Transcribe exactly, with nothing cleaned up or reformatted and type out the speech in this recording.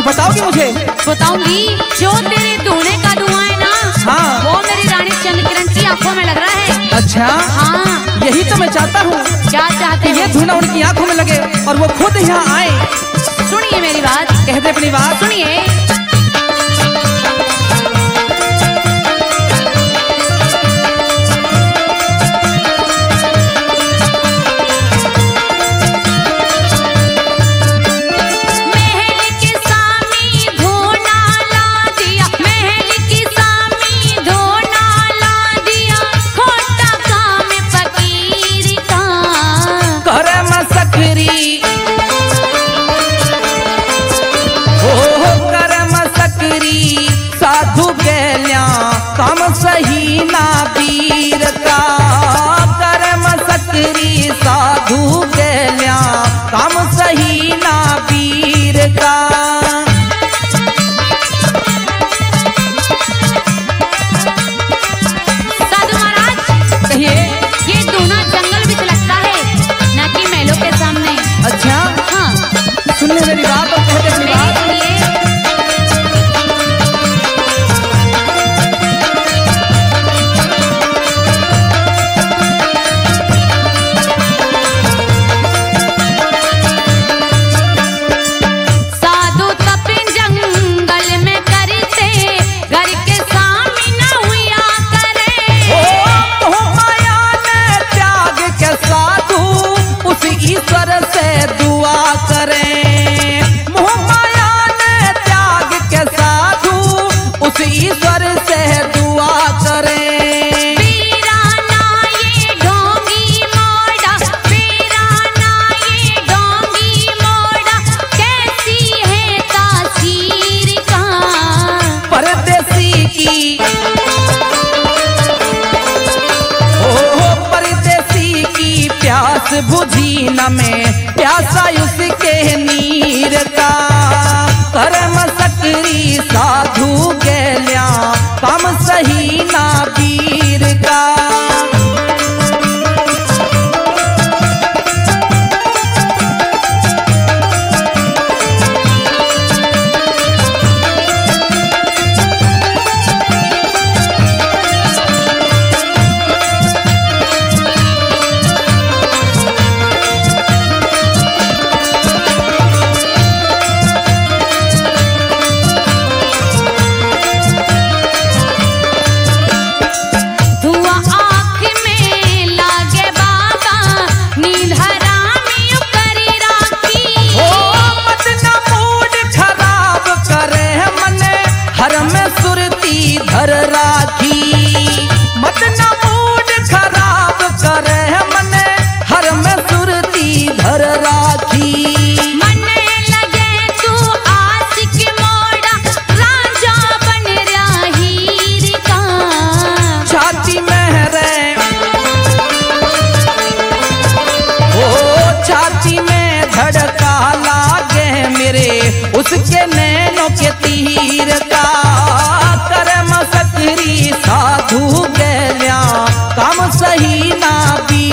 बताओगी मुझे? बताऊंगी। जो तेरे धुएं का धुआं है ना, हाँ। वो मेरी रानी चंद्रकिरण की आंखों में लग रहा है। अच्छा, हाँ। यही तो मैं चाहता हूँ। क्या चाहते ये हो? धुना उनकी आंखों में लगे और वो खुद यहाँ आए। सुनिए मेरी बात। कह दे अपनी बात। सुनिए। काम सही ना वीर का कर्म सकरी साधु गैल्या काम सही ना वीर का। साधु महाराज कहिए। ये दूना जंगल भी लगता है ना कि महलों के सामने। अच्छा, हाँ। सुनने मेरी बात और कहते अपनी बात। ईश्वर से दुआ करें, मोह माया ने त्याग के साधु उस ईश्वर से दुआ करें। वीराना ये ढोंगी मोड़ा, वीराना ये ढोंगी मोड़ा, कैसी है तासीर का। परदेसी की ओ परदेसी की प्यास बुझी न में प्यासा उसके नीर का। कर्म सकरी साधु गैल्या काम सही ना वीर का। धर राखी मत न मूड खराब करे मने हर में सुरती धर राखी। मने लगे तू आशिक मोड़ा राजा बन हीर का। छाती में रे ओ छाती में धड़का लागे मेरे उसके नैनों के तीर का। कर्म सकरी साधु गैल्या काम सही ना वीर